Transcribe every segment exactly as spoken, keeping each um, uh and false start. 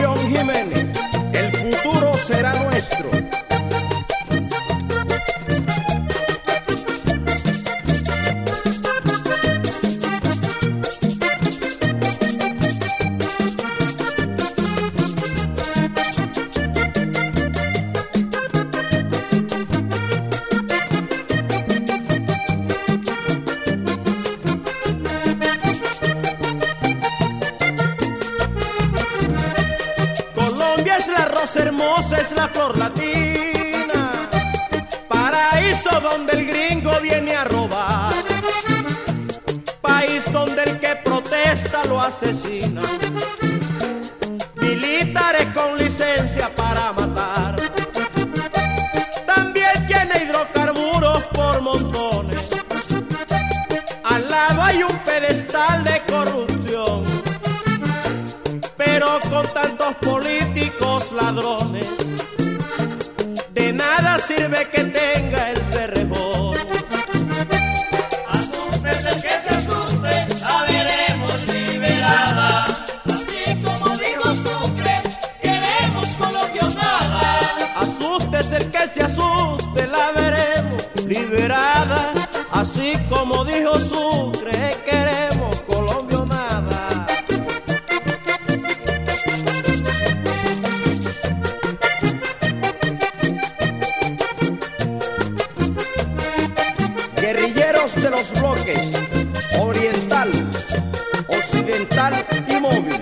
John Jiménez, el futuro será nuestro. Es la rosa hermosa, es la flor latina, paraíso donde el gringo viene a robar, país donde el que protesta lo asesina, militares con licencia para matar, también tiene hidrocarburos por montones, al lado hay un pedestal de corrupción, pero con tantos políticos ladrones, de nada sirve que tenga el cerrejón. Asústese que se asuste, la veremos liberada. Así como dijo Sucre, queremos colombianada. Asústese el que se asuste, la veremos liberada. Así como dijo Sucre, queremos colombianada. Guerrilleros de los bloques oriental, occidental y móvil.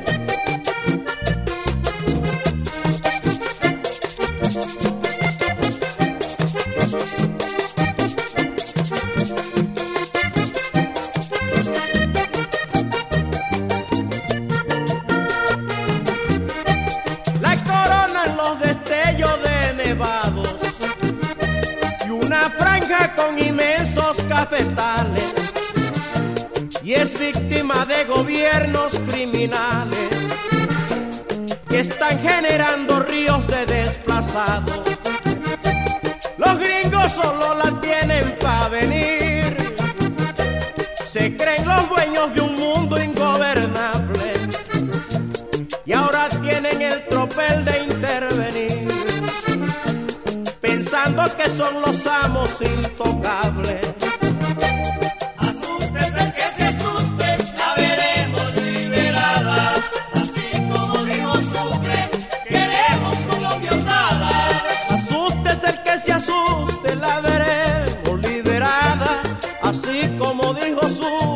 La coronan los destellos de nevados y una franja con inmensos cafetales, y es víctima de gobiernos criminales que están generando ríos de desplazados. Los gringos solo la tienen pa' venir, se creen los dueños de un mundo ingobernable y ahora tienen el tropel de intervenir, pensando que son los amos intocables. Asústese que se asuste, la veremos liberada. Así como dijo Sucre, queremos colombianada. Asústese el que se asuste, la veremos liberada. Así como dijo su